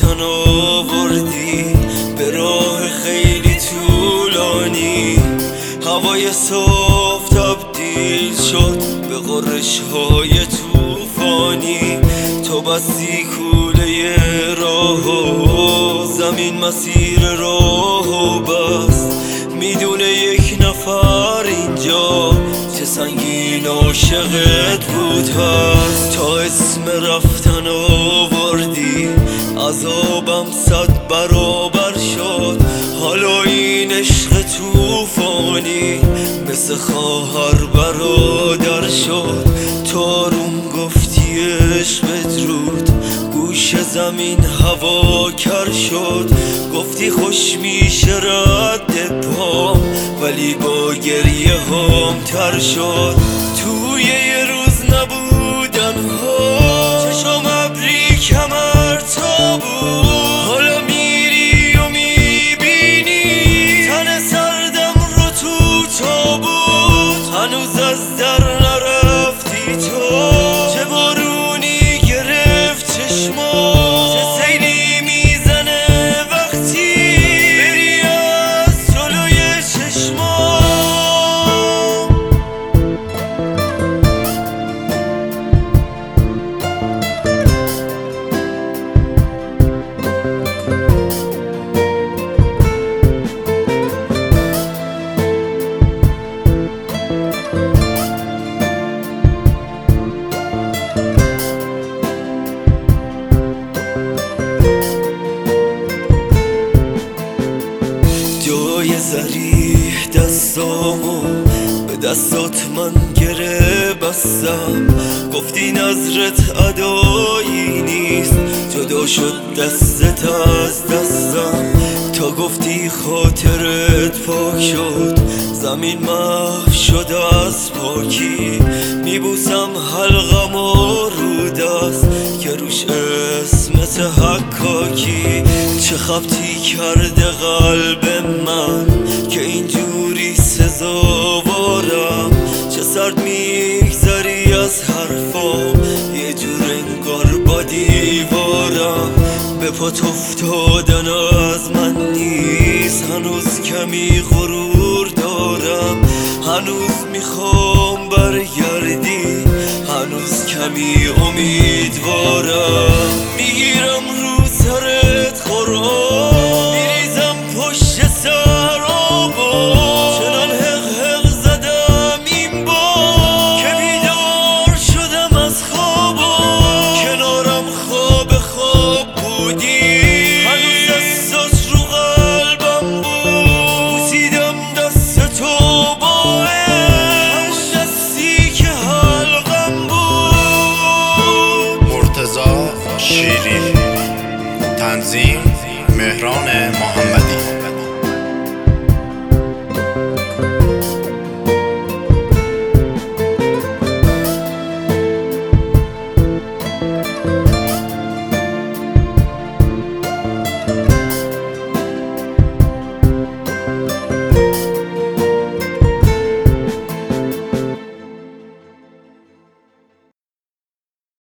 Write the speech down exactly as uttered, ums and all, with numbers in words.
رفتن آوردی به راه خیلی طولانی. هوای صاف تبدیل شد به غرش های طوفانی. تو بستی کوله راهو، زمین مسیر راهو بست. میدونه یک نفر اینجا چه سنگین عاشقت بود هست. تا اسم رفتن آوردی عذابم صد برابر شد. حالا این عشق طوفانی مثل خواهر برادر شد. تو آروم گفتی عشق بدرود، گوش زمین هوا کر شد. گفتی خوش میشه رد پام، ولی با گریه هم تر شد. توی یه روز نبودن ها چشم ابری کمر تا بود. حالا میری و میبینی تن سردم رو تو تابوت. هنوز از در نرفتی تو، چه بارونی گرفت چشما، چه سیلی میزنه وقتی بری از جلوی چشما. جای زریح دستامو به دستات من گره بستم. گفتی نظرت ادایی نیست، جدا شد دستت از دستم. تا گفتی خاطرت پاک شد، زمین محو شد از پاکی. میبوسم حلقم و رو دست که روش اسمت حکاکی. چه خبتی کرده قلب من که اینجوری سزاوارم. چه سرد میگذری از حرفام، یه جور انگار با دیوارم. به پات افتادن از من نیست، هنوز کمی غرور دارم. هنوز میخوام برگردی، هنوز کمی امیدوارم. میگیرم رو سرت قرآن، میریزم پشت سر آبا. چنان حق حق زدم این بار که بیدار شدم از خوابا. کنارم خواب خواب بودی، هنوز دستات رو قلبم بود. بوسیدم دست تو با عشق، همون دستی که حلقم بود. مرتضی شیری، تنظیم مهران محمدی.